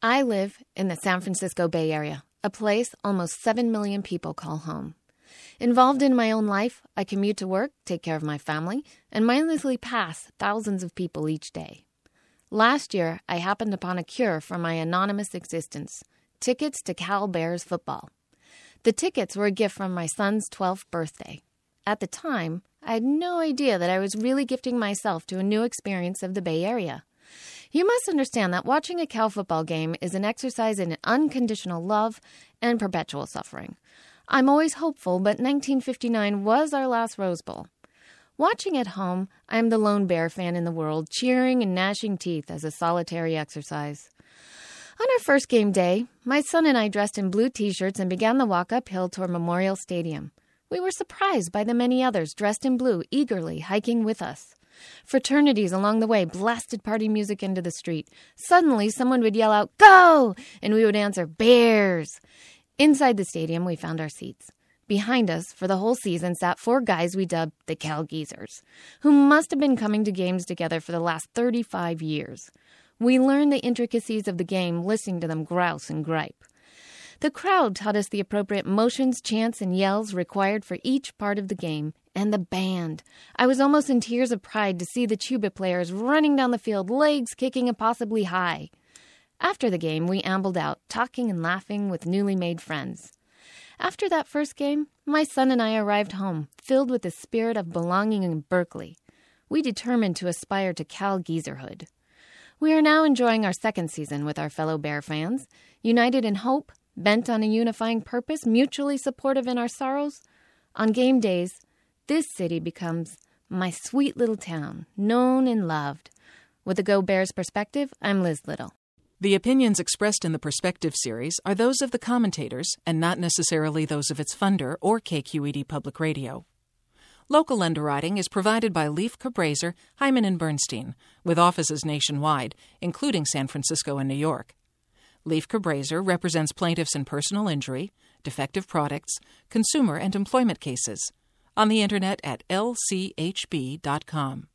I live in the San Francisco Bay Area, a place almost 7 million people call home. Involved in my own life, I commute to work, take care of my family, and mindlessly pass thousands of people each day. Last year, I happened upon a cure for my anonymous existence: tickets to Cal Bears football. The tickets were a gift from my son's 12th birthday. At the time, I had no idea that I was really gifting myself to a new experience of the Bay Area. You must understand that watching a Cal football game is an exercise in unconditional love and perpetual suffering. I'm always hopeful, but 1959 was our last Rose Bowl. Watching at home, I am the lone Bear fan in the world, cheering and gnashing teeth as a solitary exercise. On our first game day, my son and I dressed in blue T-shirts and began the walk uphill toward Memorial Stadium. We were surprised by the many others dressed in blue, eagerly hiking with us. Fraternities along the way blasted party music into the street. Suddenly, someone would yell out, "Go!" and we would answer, "Bears!" Inside the stadium, we found our seats. Behind us, for the whole season, sat 4 guys we dubbed the Cal Geezers, who must have been coming to games together for the last 35 years. We learned the intricacies of the game listening to them grouse and gripe. The crowd taught us the appropriate motions, chants, and yells required for each part of the game. And the band. I was almost in tears of pride to see the tuba players running down the field, legs kicking impossibly high. After the game, we ambled out, talking and laughing with newly made friends. After that first game, my son and I arrived home, filled with the spirit of belonging in Berkeley. We determined to aspire to Cal Geezerhood. We are now enjoying our second season with our fellow Bear fans, united in hope, bent on a unifying purpose, mutually supportive in our sorrows. On game days, this city becomes my sweet little town, known and loved. With a Go Bears perspective, I'm Liz Little. The opinions expressed in the Perspective series are those of the commentators and not necessarily those of its funder or KQED Public Radio. Local underwriting is provided by Leif Cabraser, Hyman & Bernstein, with offices nationwide, including San Francisco and New York. Leif Cabraser represents plaintiffs in personal injury, defective products, consumer and employment cases. On the Internet at lchb.com.